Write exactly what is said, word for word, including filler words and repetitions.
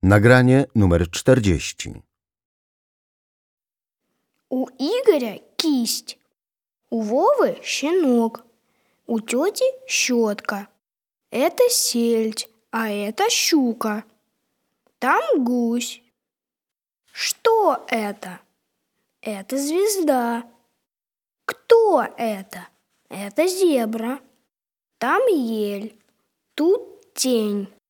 Nagranie numer czterdzieści. У Игоря кисть, у Вовы щенок, у тети щетка. Это сельдь, а это щука. Там гусь. Что это? Это звезда. Кто это? Это зебра. Там ель, тут тень.